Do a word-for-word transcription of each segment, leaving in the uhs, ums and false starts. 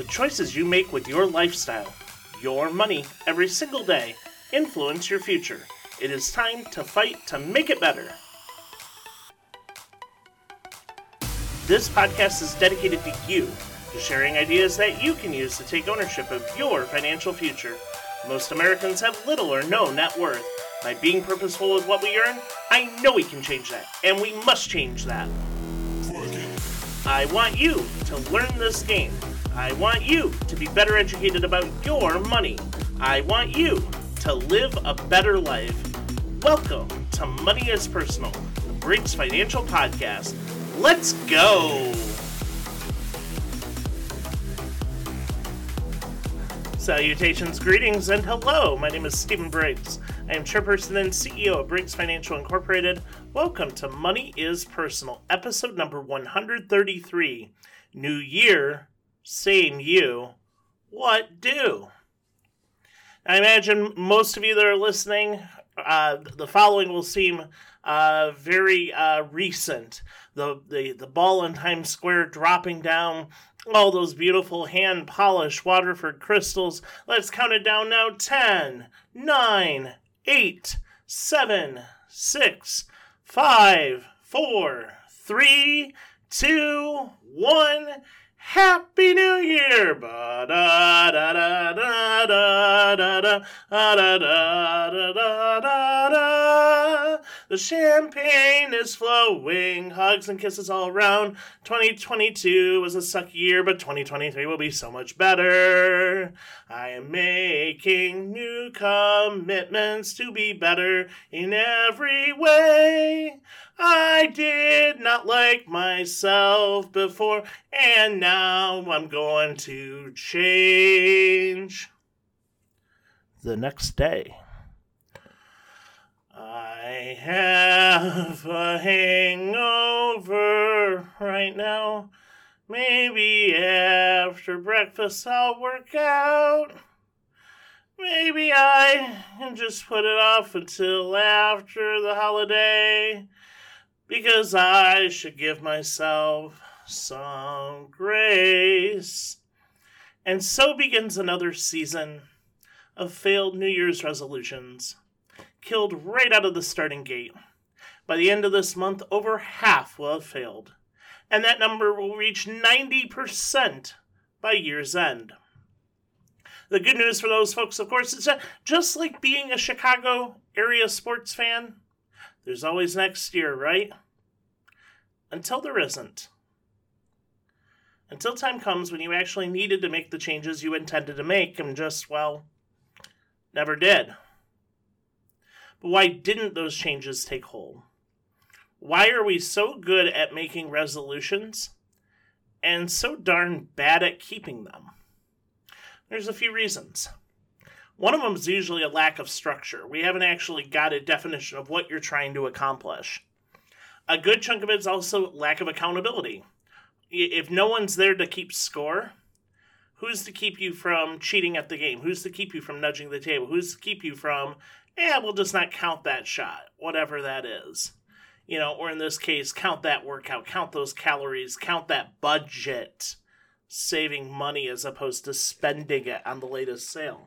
The choices you make with your lifestyle, your money, every single day, influence your future. It is time to fight to make it better. This podcast is dedicated to you, to sharing ideas that you can use to take ownership of your financial future. Most Americans have little or no net worth. By being purposeful with what we earn, I know we can change that, and we must change that. I want you to learn this game. I want you to be better educated about your money. I want you to live a better life. Welcome to Money is Personal, the Briggs Financial Podcast. Let's go! Salutations, greetings, and hello. My name is Stephen Briggs. I am Chairperson and C E O of Briggs Financial Incorporated. Welcome to Money is Personal, episode number one hundred thirty-three. New year, same you. What do? I imagine most of you that are listening, uh, the following will seem uh, very uh, recent. The, the, the ball in Times Square dropping down, all those beautiful hand-polished Waterford crystals. Let's count it down now. ten, nine, eight, seven, six, five, four, three, two, one. Happy New Year! Ba da da da da da da da da da da da da. The champagne is flowing, hugs and kisses all around. twenty twenty-two was a sucky year, but twenty twenty-three will be so much better. I am making new commitments to be better in every way. I did not like myself before, and now I'm going to change. The next day, I have a hangover right now. Maybe after breakfast I'll work out. Maybe I can just put it off until after the holiday, because I should give myself some grace. And so begins another season of failed New Year's resolutions, killed right out of the starting gate. By the end of this month, over half will have failed, and that number will reach ninety percent by year's end. The good news for those folks, of course, is that just like being a Chicago area sports fan, there's always next year, right? Until there isn't. Until time comes when you actually needed to make the changes you intended to make and just, well, never did. But why didn't those changes take hold? Why are we so good at making resolutions and so darn bad at keeping them? There's a few reasons. One of them is usually a lack of structure. We haven't actually got a definition of what you're trying to accomplish. A good chunk of it is also lack of accountability. If no one's there to keep score, who's to keep you from cheating at the game? Who's to keep you from nudging the table? Who's to keep you from, yeah, we'll just not count that shot, whatever that is. You know, or in this case, count that workout, count those calories, count that budget, saving money as opposed to spending it on the latest sale.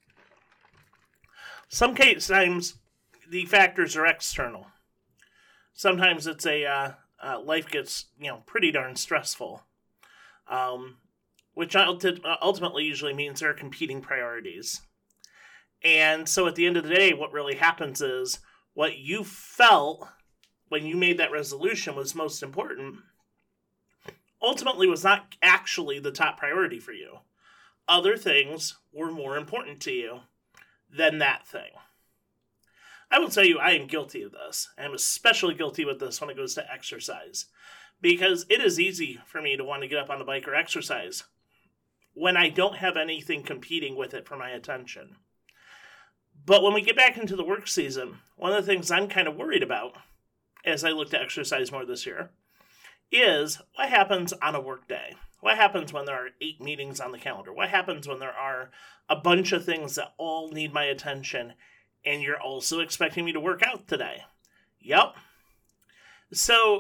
Some case times, the factors are external. Sometimes it's a, uh, uh, life gets, you know, pretty darn stressful. Um, which ultimately usually means there are competing priorities. And so at the end of the day, what really happens is what you felt when you made that resolution was most important ultimately was not actually the top priority for you. Other things were more important to you than that thing. I will tell you, I am guilty of this. I am especially guilty with this when it goes to exercise, because it is easy for me to want to get up on the bike or exercise when I don't have anything competing with it for my attention. But when we get back into the work season, one of the things I'm kind of worried about as I look to exercise more this year is what happens on a work day. What happens when there are eight meetings on the calendar? What happens when there are a bunch of things that all need my attention and you're also expecting me to work out today? Yep. So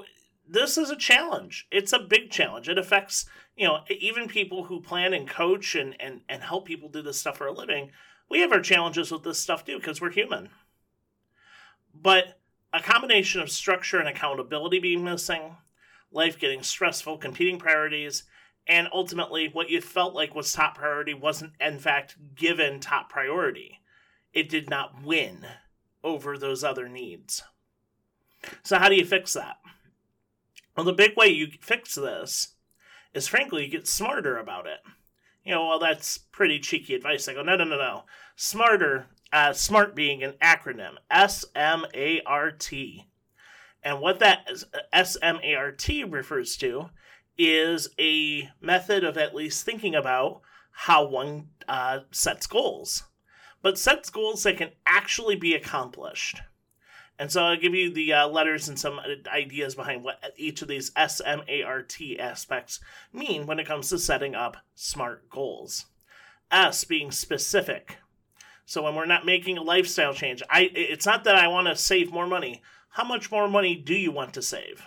this is a challenge. It's a big challenge. It affects, you know, even people who plan and coach and, and, and help people do this stuff for a living. We have our challenges with this stuff too, because we're human. But a combination of structure and accountability being missing, life getting stressful, competing priorities, and ultimately what you felt like was top priority wasn't, in fact, given top priority. It did not win over those other needs. So how do you fix that? Well, the big way you fix this is, frankly, you get smarter about it. You know, well, that's pretty cheeky advice. I go, no, no, no, no. Smarter, uh, SMART being an acronym, S M A R T. And what that is, S M A R T refers to is a method of at least thinking about how one uh, sets goals. But sets goals that can actually be accomplished. And so I'll give you the uh, letters and some ideas behind what each of these S M A R T aspects mean when it comes to setting up SMART goals. S being specific. So when we're not making a lifestyle change, I it's not that I want to save more money. How much more money do you want to save?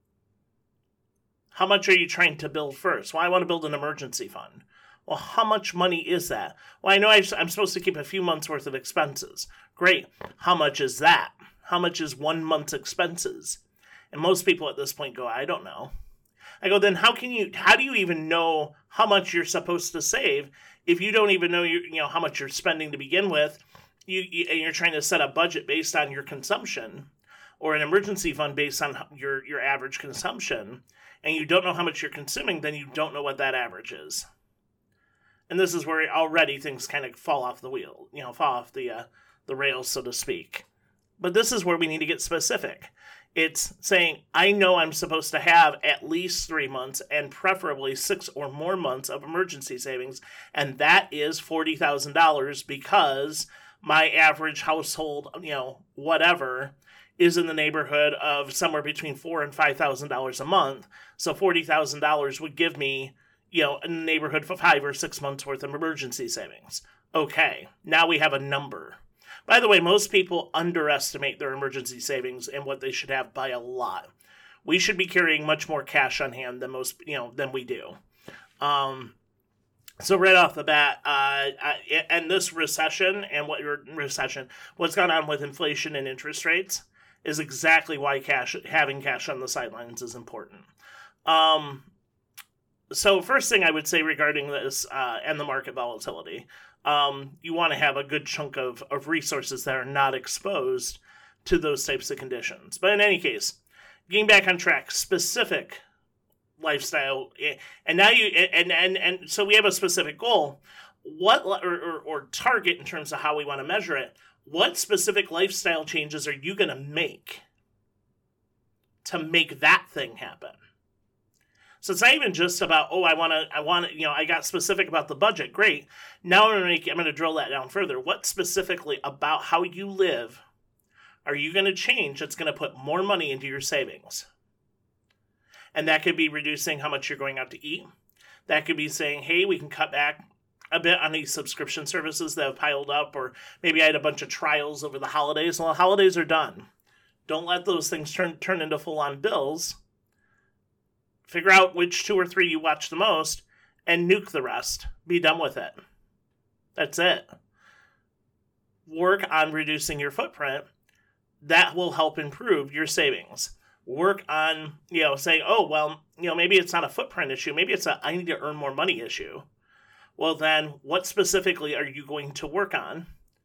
How much are you trying to build first? Well, I want to build an emergency fund. Well, how much money is that? Well, I know I'm supposed to keep a few months worth of expenses. Great. How much is that? How much is one month's expenses? And most people at this point go, I don't know. I go, then how can you, how do you even know how much you're supposed to save if you don't even know you, you know how much you're spending to begin with? You, you and you're trying to set a budget based on your consumption, or an emergency fund based on your, your average consumption, and you don't know how much you're consuming, then you don't know what that average is. And this is where already things kind of fall off the wheel, you know, fall off the uh, the rails, so to speak. But this is where we need to get specific. It's saying, I know I'm supposed to have at least three months and preferably six or more months of emergency savings, and that is forty thousand dollars because my average household, you know, whatever, is in the neighborhood of somewhere between four thousand dollars and five thousand dollars a month. So forty thousand dollars would give me, you know, in the neighborhood of five or six months worth of emergency savings. Okay, now we have a number. By the way, most people underestimate their emergency savings and what they should have by a lot. We should be carrying much more cash on hand than most, you know, than we do. Um, so right off the bat, uh, and this recession and what your recession, what's gone on with inflation and interest rates is exactly why cash, having cash on the sidelines is important. Um, so first thing I would say regarding this uh, and the market volatility. Um, you want to have a good chunk of, of resources that are not exposed to those types of conditions. But in any case, getting back on track, specific lifestyle, and now you, and, and, and so we have a specific goal, what, or, or, or target in terms of how we want to measure it. What specific lifestyle changes are you going to make to make that thing happen? So it's not even just about, oh, I want to, I want to, you know, I got specific about the budget. Great. Now I'm going to make, I'm going to drill that down further. What specifically about how you live are you going to change that's going to put more money into your savings? And that could be reducing how much you're going out to eat. That could be saying, hey, we can cut back a bit on these subscription services that have piled up, or maybe I had a bunch of trials over the holidays. Well, the holidays are done. Don't let those things turn turn into full-on bills. Figure out which two or three you watch the most and nuke the rest. Be done with it. That's it. Work on reducing your footprint. That will help improve your savings. Work on, you know, saying, oh, well, you know, maybe it's not a footprint issue. Maybe it's a I need to earn more money issue. Well, then what specifically are you going to work on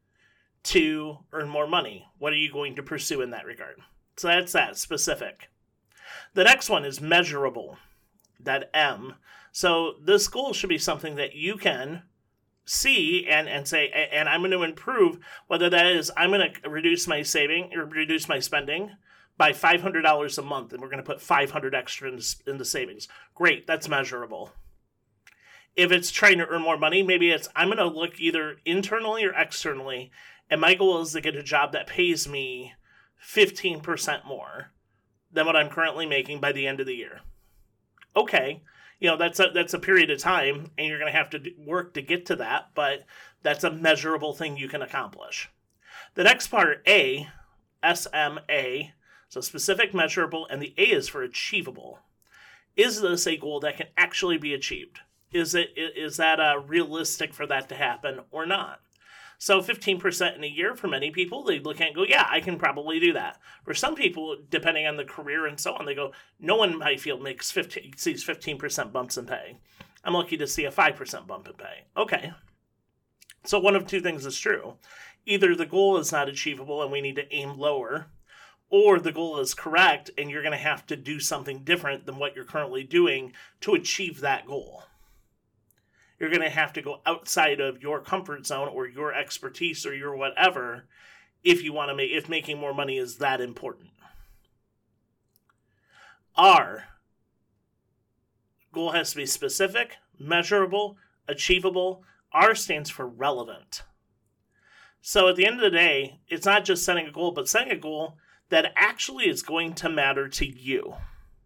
to earn more money? What are you going to pursue in that regard? So that's that, specific. The next one is measurable, that M. So this goal should be something that you can see and, and say, and I'm going to improve, whether that is I'm going to reduce my saving or reduce my spending by five hundred dollars a month, and we're going to put five hundred dollars extra into, into savings. Great, that's measurable. If it's trying to earn more money, maybe it's I'm going to look either internally or externally, and my goal is to get a job that pays me fifteen percent more than what I'm currently making by the end of the year. Okay, you know, that's a, that's a period of time, and you're going to have to work to get to that, but that's a measurable thing you can accomplish. The next part, A, S M A, So specific, measurable, and the A is for achievable. Is this a goal that can actually be achieved? Is it is that uh, realistic for that to happen or not? So fifteen percent in a year for many people, they look at it and go, yeah, I can probably do that. For some people, depending on the career and so on, they go, no one in my field makes fifteen, sees fifteen percent bumps in pay. I'm lucky to see a five percent bump in pay. Okay. So one of two things is true. Either the goal is not achievable and we need to aim lower, or the goal is correct and you're going to have to do something different than what you're currently doing to achieve that goal. You're going to have to go outside of your comfort zone or your expertise or your whatever if you want to make, if making more money is that important. R, goal has to be specific, measurable, achievable. R stands for relevant. So at the end of the day, it's not just setting a goal, but setting a goal that actually is going to matter to you.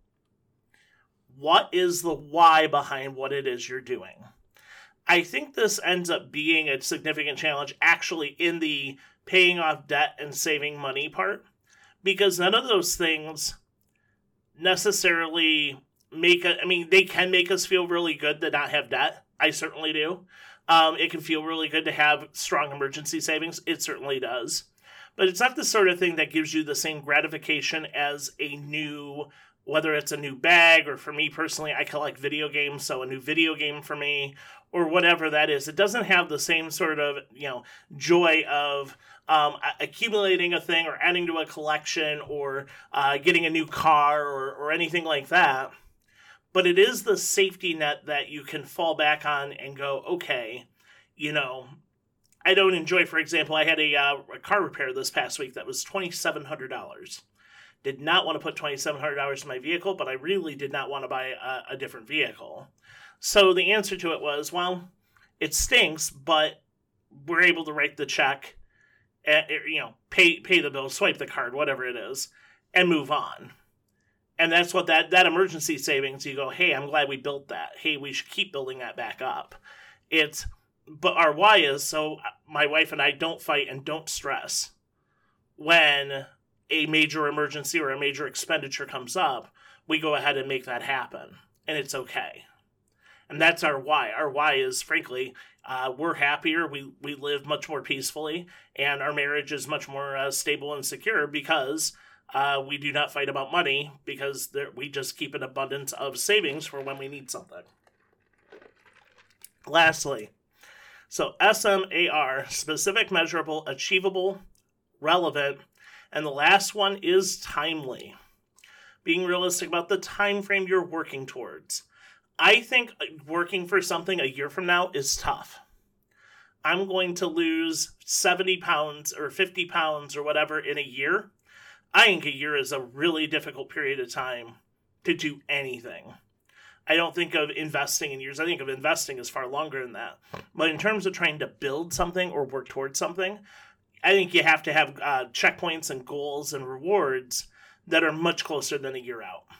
What is the why behind what it is you're doing? I think this ends up being a significant challenge actually in the paying off debt and saving money part, because none of those things necessarily make a, I mean, they can make us feel really good to not have debt. I certainly do. Um, it can feel really good to have strong emergency savings. It certainly does. But it's not the sort of thing that gives you the same gratification as a new, whether it's a new bag, or for me personally, I collect video games, so a new video game for me, or whatever that is. It doesn't have the same sort of, you know, joy of um, accumulating a thing or adding to a collection or uh, getting a new car or, or anything like that. But it is the safety net that you can fall back on and go, okay, you know, I don't enjoy, for example, I had a, uh, a car repair this past week that was twenty-seven hundred dollars. Did not want to put twenty-seven hundred dollars in my vehicle, but I really did not want to buy a, a different vehicle. So the answer to it was, well, it stinks, but we're able to write the check, at, you know, pay pay the bill, swipe the card, whatever it is, and move on. And that's what that, that emergency savings, you go, hey, I'm glad we built that. Hey, we should keep building that back up. It's, but our why is, so my wife and I don't fight and don't stress when a major emergency or a major expenditure comes up. We go ahead and make that happen, and it's okay. And that's our why. Our why is, frankly, uh, we're happier, we, we live much more peacefully, and our marriage is much more uh, stable and secure because uh, we do not fight about money, because there, we just keep an abundance of savings for when we need something. Lastly, so S M A R, specific, measurable, achievable, relevant, and the last one is timely. Being realistic about the time frame you're working towards. I think working for something a year from now is tough. I'm going to lose seventy pounds or fifty pounds or whatever in a year. I think a year is a really difficult period of time to do anything. I don't think of investing in years. I think of investing as far longer than that. But in terms of trying to build something or work towards something, I think you have to have uh, checkpoints and goals and rewards that are much closer than a year out.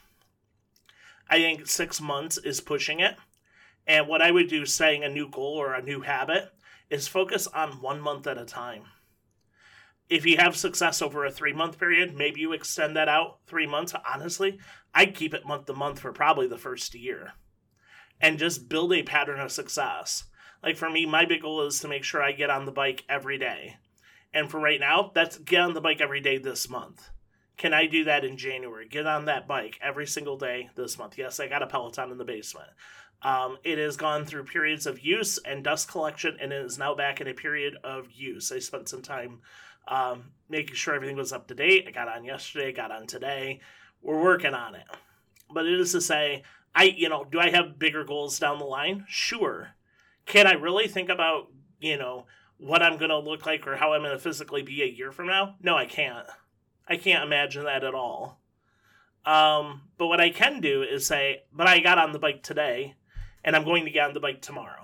I think six months is pushing it. And what I would do setting a new goal or a new habit is focus on one month at a time. If you have success over a three-month period, maybe you extend that out three months. Honestly, I'd keep it month to month for probably the first year. And just build a pattern of success. Like for me, my big goal is to make sure I get on the bike every day. And for right now, that's get on the bike every day this month. Can I do that in January? Get on that bike every single day this month. Yes, I got a Peloton in the basement. Um, it has gone through periods of use and dust collection, and it is now back in a period of use. I spent some time um, making sure everything was up to date. I got on yesterday, got on today. We're working on it. But it is to say, I, you know, do I have bigger goals down the line? Sure. Can I really think about, you know, what I'm going to look like or how I'm going to physically be a year from now? No, I can't. I can't imagine that at all. Um, but what I can do is say, but I got on the bike today, and I'm going to get on the bike tomorrow.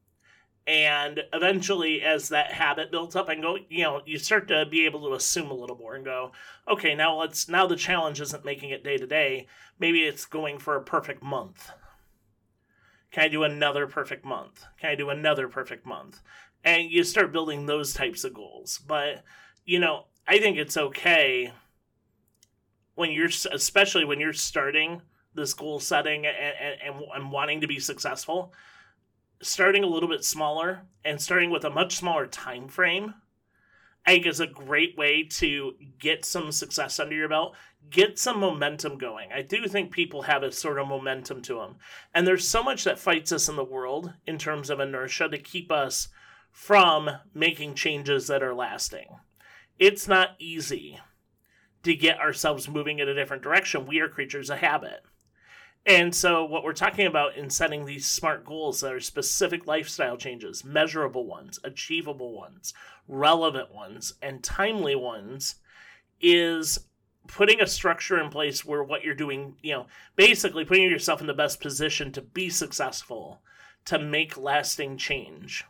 And eventually, as that habit builds up, and go, you know, you start to be able to assume a little more and go, okay, now let's, now the challenge isn't making it day to day. Maybe it's going for a perfect month. Can I do another perfect month? Can I do another perfect month? And you start building those types of goals. But, you know, I think it's okay when you're, especially when you're starting this goal setting and, and, and wanting to be successful, starting a little bit smaller and starting with a much smaller time frame, I think is a great way to get some success under your belt, get some momentum going. I do think people have a sort of momentum to them. And there's so much that fights us in the world in terms of inertia to keep us from making changes that are lasting. It's not easy to get ourselves moving in a different direction. We are creatures of habit. And so what we're talking about in setting these SMART goals that are specific lifestyle changes, measurable ones, achievable ones, relevant ones, and timely ones, is putting a structure in place where what you're doing, you know, basically putting yourself in the best position to be successful, to make lasting change.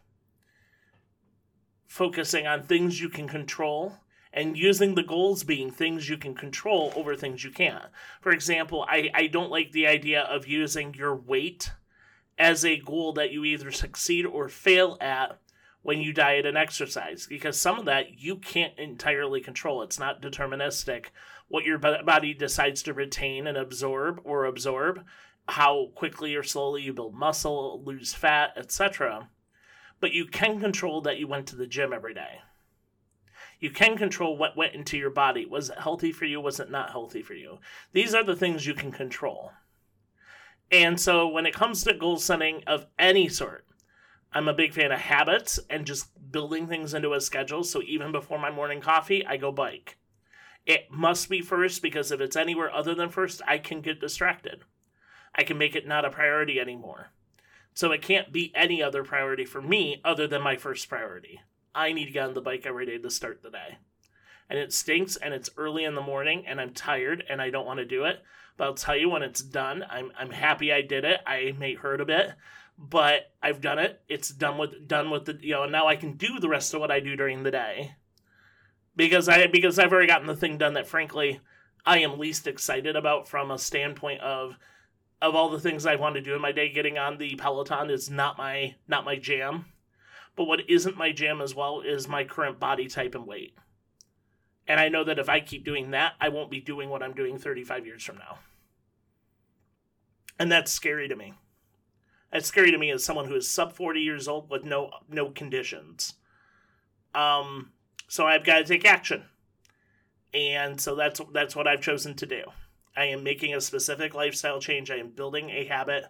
Focusing on things you can control, and using the goals being things you can control over things you can't. For example, I, I don't like the idea of using your weight as a goal that you either succeed or fail at when you diet and exercise, because some of that you can't entirely control. It's not deterministic what your body decides to retain and absorb or absorb, how quickly or slowly you build muscle, lose fat, et cetera. But you can control that you went to the gym every day. You can control what went into your body. Was it healthy for you? Was it not healthy for you? These are the things you can control. And so when it comes to goal setting of any sort, I'm a big fan of habits and just building things into a schedule. So even before my morning coffee, I go bike. It must be first, because if it's anywhere other than first, I can get distracted. I can make it not a priority anymore. So it can't be any other priority for me other than my first priority. I need to get on the bike every day to start the day. And it stinks, and it's early in the morning, and I'm tired, and I don't want to do it. But I'll tell you, when it's done, I'm I'm happy I did it. I may hurt a bit, but I've done it. It's done with done with the, you know, and now I can do the rest of what I do during the day. Because I because I've already gotten the thing done that, frankly, I am least excited about from a standpoint of of all the things I want to do in my day. Getting on the Peloton is not my not my jam. But what isn't my jam as well is my current body type and weight. And I know that if I keep doing that, I won't be doing what I'm doing thirty-five years from now. And that's scary to me. That's scary to me as someone who is sub forty years old with no no conditions. Um, so I've got to take action. And so that's that's what I've chosen to do. I am making a specific lifestyle change. I am building a habit.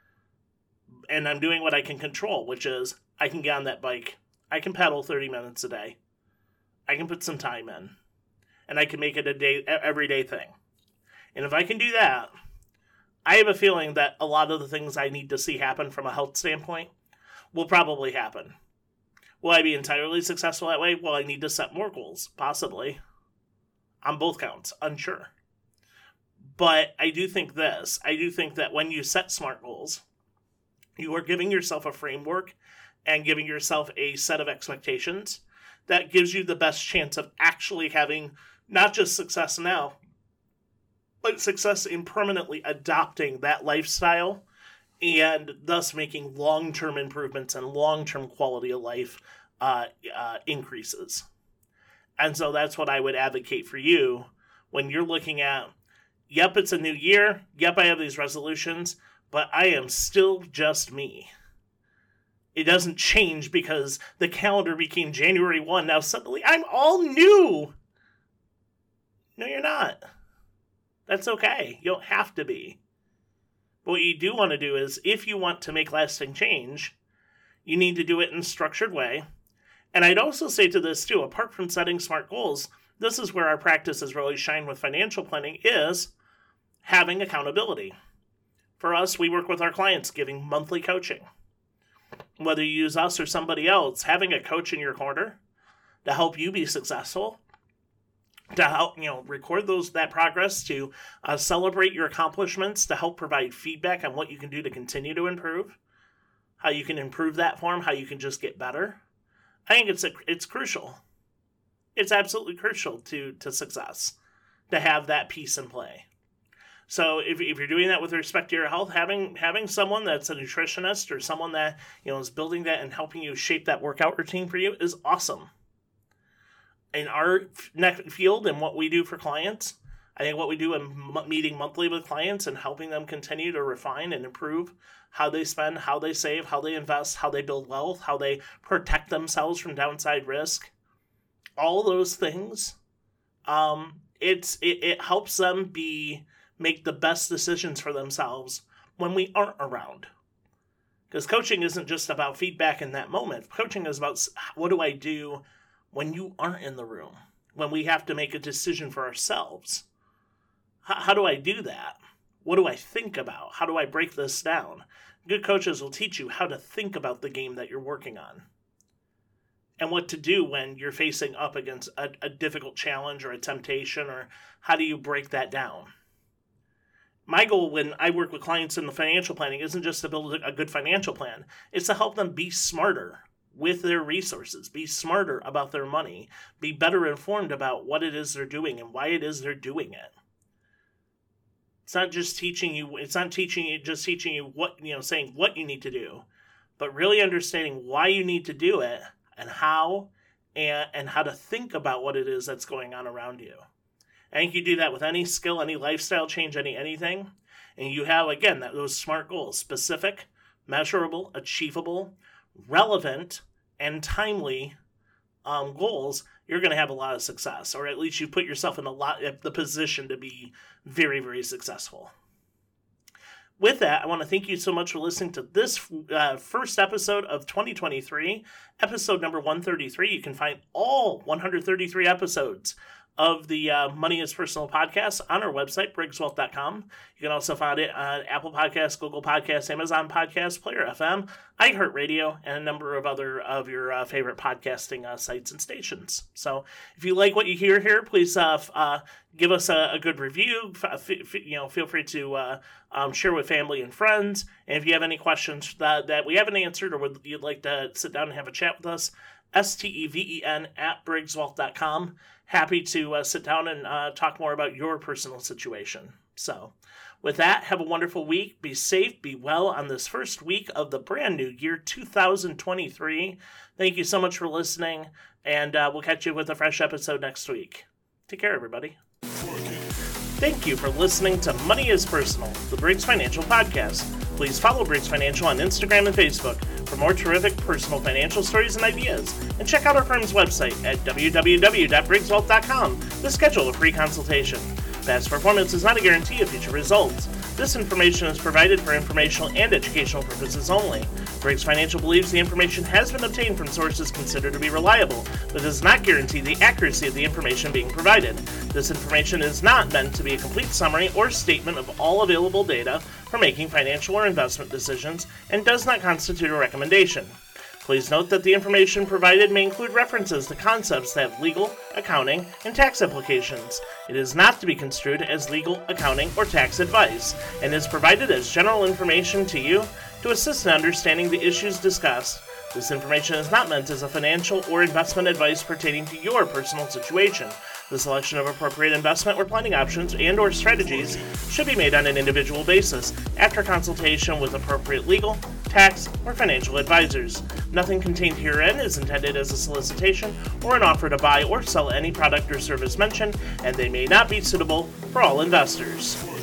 And I'm doing what I can control, which is I can get on that bike. I can pedal thirty minutes a day. I can put some time in. And I can make it a day, everyday thing. And if I can do that, I have a feeling that a lot of the things I need to see happen from a health standpoint will probably happen. Will I be entirely successful that way? Well, I need to set more goals, possibly. On both counts, unsure. But I do think this. I do think that when you set SMART goals, you are giving yourself a framework and giving yourself a set of expectations that gives you the best chance of actually having not just success now, but success in permanently adopting that lifestyle and thus making long-term improvements and long-term quality of life uh, uh, increases. And so that's what I would advocate for you when you're looking at, yep, it's a new year. Yep, I have these resolutions, but I am still just me. It doesn't change because the calendar became January first. Now suddenly I'm all new. No, you're not. That's okay. You don't have to be. But what you do want to do is, if you want to make lasting change, you need to do it in a structured way. And I'd also say to this too, apart from setting SMART goals, this is where our practices really shine with financial planning, is having accountability. For us, we work with our clients giving monthly coaching. Whether you use us or somebody else, having a coach in your corner to help you be successful, to help, you know, record those that progress, to uh, celebrate your accomplishments, to help provide feedback on what you can do to continue to improve, how you can improve that form, how you can just get better. I think it's a, it's crucial. It's absolutely crucial to to success to have that piece in play. So if if you're doing that with respect to your health, having having someone that's a nutritionist or someone that, you know, is building that and helping you shape that workout routine for you is awesome. In our field and what we do for clients, I think what we do in m- meeting monthly with clients and helping them continue to refine and improve how they spend, how they save, how they invest, how they build wealth, how they protect themselves from downside risk, all those things, um, it's it, it helps them be make the best decisions for themselves when we aren't around. Because coaching isn't just about feedback in that moment. Coaching is about what do I do when you aren't in the room, when we have to make a decision for ourselves. H- how do I do that? What do I think about? How do I break this down? Good coaches will teach you how to think about the game that you're working on and what to do when you're facing up against a, a difficult challenge or a temptation, or how do you break that down? My goal when I work with clients in the financial planning isn't just to build a good financial plan. It's to help them be smarter with their resources, be smarter about their money, be better informed about what it is they're doing and why it is they're doing it. It's not just teaching you, it's not teaching you, just teaching you what, you know, saying what you need to do, but really understanding why you need to do it and how, and, and how to think about what it is that's going on around you. I think you do that with any skill, any lifestyle change, any anything, and you have, again, that those SMART goals: specific, measurable, achievable, relevant, and timely um, goals. You're going to have a lot of success, or at least you put yourself in a lot the position to be very, very successful. With that, I want to thank you so much for listening to this uh, first episode of twenty twenty-three, episode number one thirty-three. You can find all one hundred thirty-three episodes of the uh, Money is Personal podcast on our website, briggs wealth dot com. You can also find it on Apple Podcasts, Google Podcasts, Amazon Podcasts, Player F M, iHeartRadio, and a number of other of your uh, favorite podcasting uh, sites and stations. So if you like what you hear here, please uh, f- uh, give us a, a good review. F- f- you know, feel free to uh, um, share with family and friends. And if you have any questions that, that we haven't answered, or would you'd like to sit down and have a chat with us, S T E V E N at briggs wealth dot com. Happy to uh, sit down and uh, talk more about your personal situation. So with that, have a wonderful week. Be safe, be well on this first week of the brand new year, two thousand twenty-three. Thank you so much for listening, and uh, we'll catch you with a fresh episode next week. Take care, everybody. Thank you for listening to Money is Personal, the Briggs Financial Podcast. Please follow Briggs Financial on Instagram and Facebook for more terrific personal financial stories and ideas, and check out our firm's website at w w w dot briggs wealth dot com to schedule a free consultation. Past performance is not a guarantee of future results. This information is provided for informational and educational purposes only. Briggs Financial believes the information has been obtained from sources considered to be reliable, but does not guarantee the accuracy of the information being provided. This information is not meant to be a complete summary or statement of all available data for making financial or investment decisions, and does not constitute a recommendation. Please note that the information provided may include references to concepts that have legal, accounting, and tax implications. It is not to be construed as legal, accounting, or tax advice, and is provided as general information to you to assist in understanding the issues discussed. This information is not meant as a financial or investment advice pertaining to your personal situation. The selection of appropriate investment or planning options and or strategies should be made on an individual basis after consultation with appropriate legal, tax, or financial advisors. Nothing contained herein is intended as a solicitation or an offer to buy or sell any product or service mentioned, and they may not be suitable for all investors.